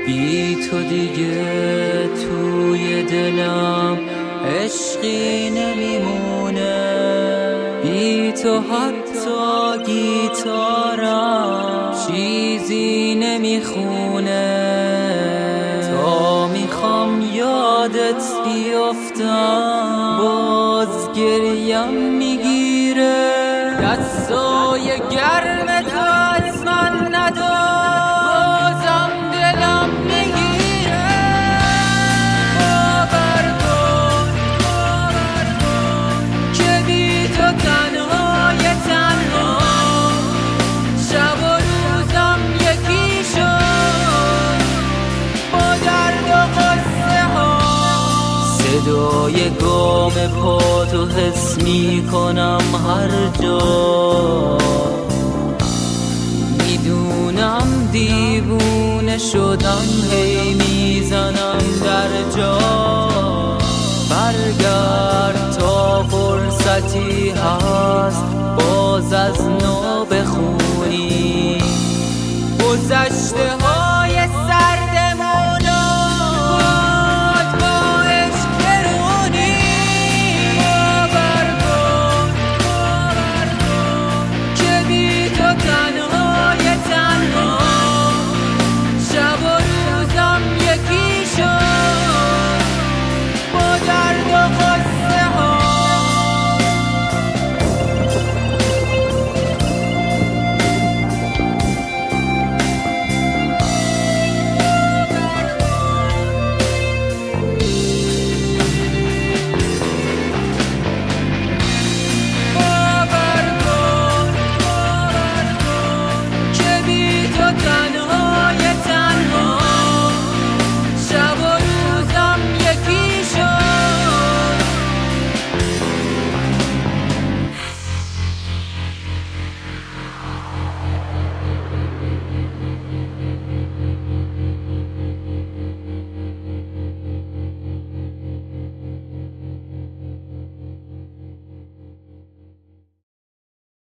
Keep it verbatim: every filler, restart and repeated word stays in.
بی تو دیگه توی دلم عشقی نمیمونه، بی تو حتی گیتارم چیزی نمیخونه. تا میخوام یادت بیافتم باز گریم میگیره، دستای گرم تو از من ندار بازم دلم میگیره. باور کن باور کن که بی تو تنهای تنها شب و روزم یکی شد با درد و قصه ها. صدای گام پا تو حس میکنم هر جا، میدونم دیوونه شدم هی میزنم در جا. برگرد تا فرصتی هست